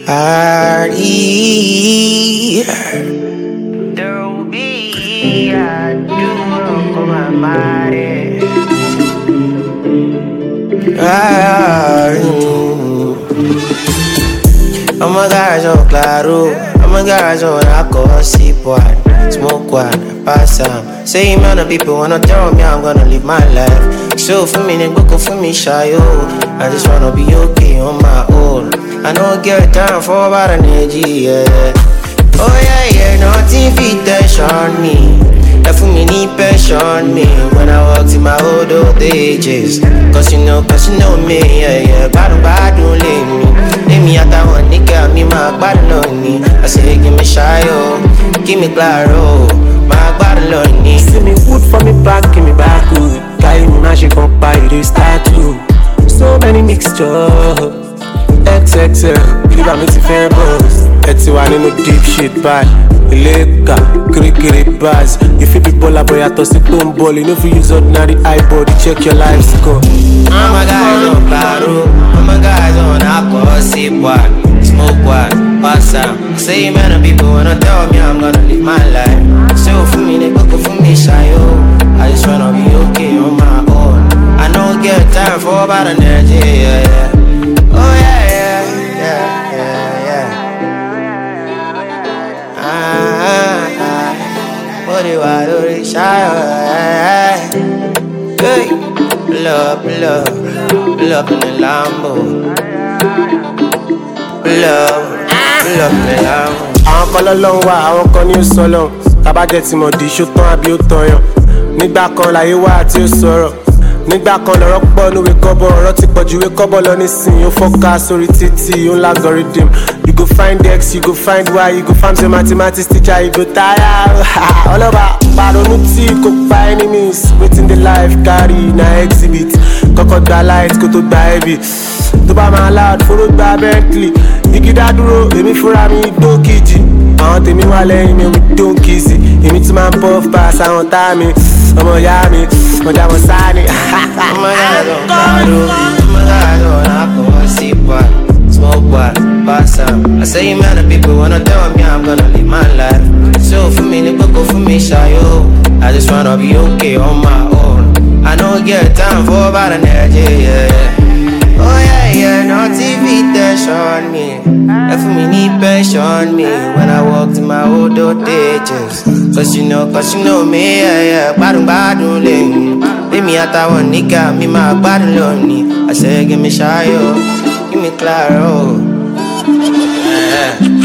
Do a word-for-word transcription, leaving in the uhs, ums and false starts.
Party. There will be a duo on my body. I'm a garage on claro. I'm a garage on alcohol, sip one, smoke one, pass some. Say man of people wanna tell me I'm gonna live my life. So for me, they go for me shy, oh. I just wanna be okay on my own. I don't get time for about an energy, yeah. Oh yeah, yeah, nothing fit tension me. That for me need passion me. When I walk in my old old ages. Cause you know, cause you know me, yeah, yeah. Bad, bad, don't leave me. Leave me at that one, nigga, me my bad lonely. I say, give me shy, oh. Give me claro, my bad lonely. See me wood for me back, give me back, oh. Carry me magic up by the start, oh. So many mixtures. X X L, believe I'm eating fair balls. Eti one in no deep shit bad. Ileka, kiri kiri bars. If you be baller boy, I toss it don't ball. You know if you use ordinary iPod, check your life score. I'm a guy on claro. I'm a guy on alcohol, sip one, smoke one, pass some. Say man of people wanna tell me I'm gonna live my life. So for me, they go for me shy, oh. I just wanna be okay on my own. I don't get time for about an energy, yeah, yeah. Oh yeah, yeah, yeah, yeah, yeah. Ah, ah, what do I do to shy? Hey, pull up, pull up, pull up in the Lambo. Pull up, pull up in the Lambo. Àwọn kan lọ́lọ́run wà, àwọn kan ní ó sọ́lọ́run. Tábà jẹ́ tí mo di ṣó tán àbí ó tán yàn. Nígbà kan láyé wá tí ó sọ̀rọ̀. Nígbà kan lọ́rọ̀ pọ̀ níwé kọ́bọ̀, ọ̀rọ̀ ti pọ̀ ju ìwé kọ́bọ̀ lọ nísìnyí. Ó fọ́ká sórí títì, ó ń lágọ̀rídìm. You go find X, you go find Y, you go find your mathematics teacher, you go tire. Ọlọ́ba pàrọ̀nù tí kò pa enemies. Wetin the life carry na exhibit. Kọ́kọ́ gba light kó tó gba heavy. Tó bá máa loud, fóró gba Bentley. Igi dá dúró, èmi fúnra mi dókìjì. Àwọn tèmi wà lẹ́yìn mi, we don't kiss it. Èmi tí máa ń puff pass àwọn tá mi. Ọmọ ìyá mi, ọjà mọ̀ sáà ni. I'm a guy on claro. I'm a guy on alcohol, sip one, smoke one, pass some. I say man of people wanna tell me I'm gonna live my life. So for me, they go for me shy, oh. I just wanna be okay on my own. I don't get time for about an energy, yeah, yeah. Oh yeah, yeah, no T V tension me. That for me need passion me. When I walk to my old old ages. Cause you know, cause you know me, yeah, yeah. Badun badun ling. Leave me at that one nigga, me my bad lonely. I say give me shy, oh. Give me claro. Yeah.